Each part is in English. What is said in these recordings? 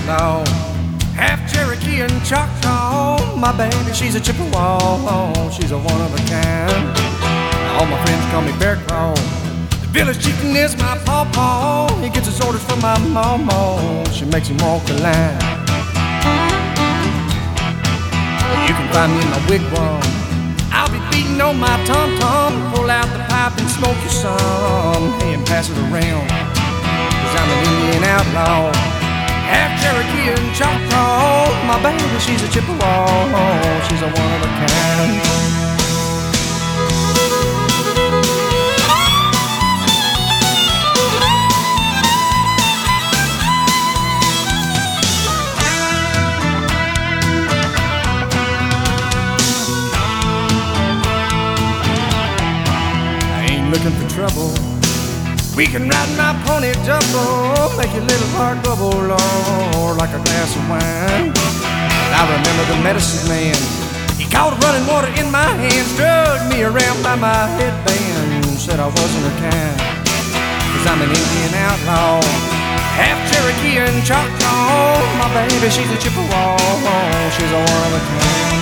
outlaw. Half Cherokee and Choctaw. My baby, she's a Chippewa. She's a one of a kind. All my friends call me Bear Claw. The village chieftain is my pawpaw. He gets his orders from my mama. She makes him walk the line. You can find me in my wigwam. I'll be beating on my tom-tom. Pull out the pipe and smoke you some. Hey, and pass it around. 'Cause I'm an Indian outlaw. Half Cherokee and Choctaw. My baby, she's a Chippewa. She's a one of a kind. Looking for trouble, we can ride my pony double, make your little heart bubble, Lord, like a glass of wine. I remember the medicine man, he caught running water in my hands, drugged me around by my headband, said I wasn't her kind, 'cause I'm an Indian outlaw, half Cherokee and Choctaw. My baby, she's a Chippewa, she's a one of a kind.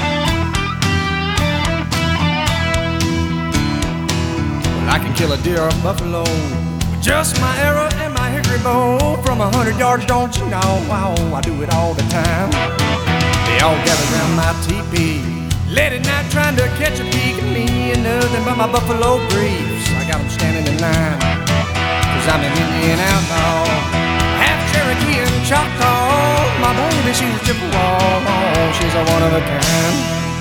I can kill a deer or a buffalo with just my arrow and my hickory bow. From 100 yards, don't you know? Wow, I do it all the time. They all gather around my teepee late at night trying to catch a peek at me and nothing but my buffalo briefs. I got them standing in line 'cause I'm an Indian outlaw, half Cherokee and Choctaw. My baby, she's a Chippewa, she's a one of a kind.